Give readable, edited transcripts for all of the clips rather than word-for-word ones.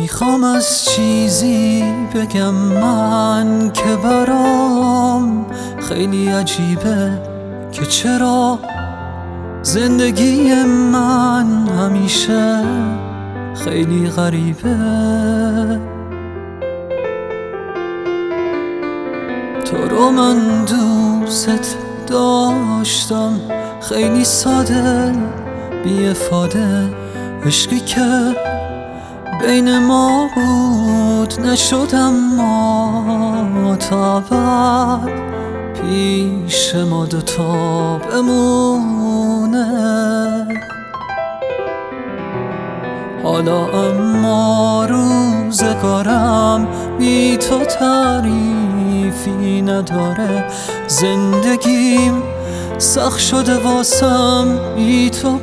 میخوام از چیزی بگم من که برام خیلی عجیبه که چرا زندگی من همیشه خیلی غریبه. تو رو من دوست داشتم خیلی ساده بی افاده، عشقی که بین ما بود نشد اما تا ابد پیش ما دوتا بمونه. حالا اما روزگارم بی تو تعریفی نداره، زندگیم سخت شده واسم بی تو،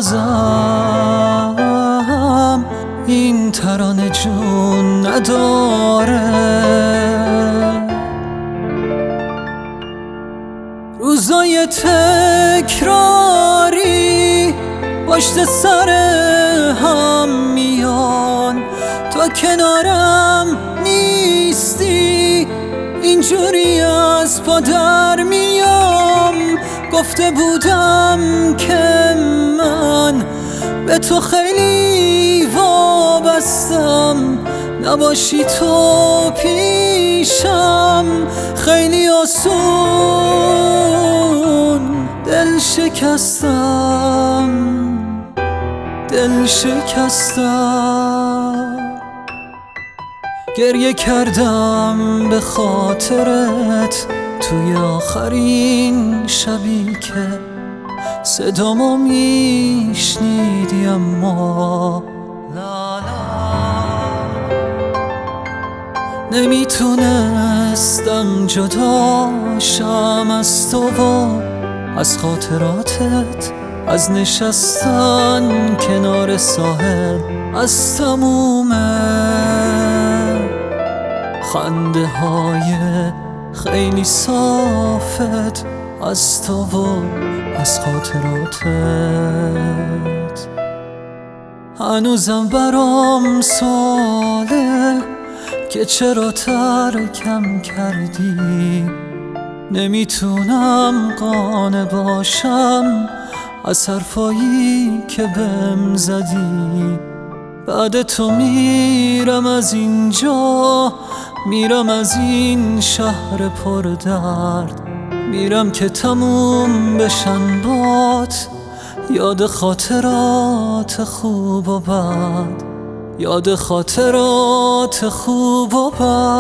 بازم این ترانه جون نداره. روزای تکراری پشت سر هم میان، تا کنارم نیستی اینجوری از پا در میام. گفته بودم که من به تو خیلی وابستم، نباشی تو پیشم خیلی آسون دل شکستم. گریه کردم به خاطرت توی آخرین شبی که صدامو میشنیدی، اما نمیتونستم جداشم از تو و از خاطراتت، از نشستن کنار ساحل، از تموم خنده های خیلی صافت، از تو و از خاطراتت. هنوزم برام سواله که چرا ترکم کردی، نمیتونم قانع باشم از حرفایی که بهم زدی. بعد تو میرم از اینجا، میرم از این شهر پر درد، میرم که تموم بشن بات یاد خاطرات خوب و بد، یاد خاطرات خوب و بد.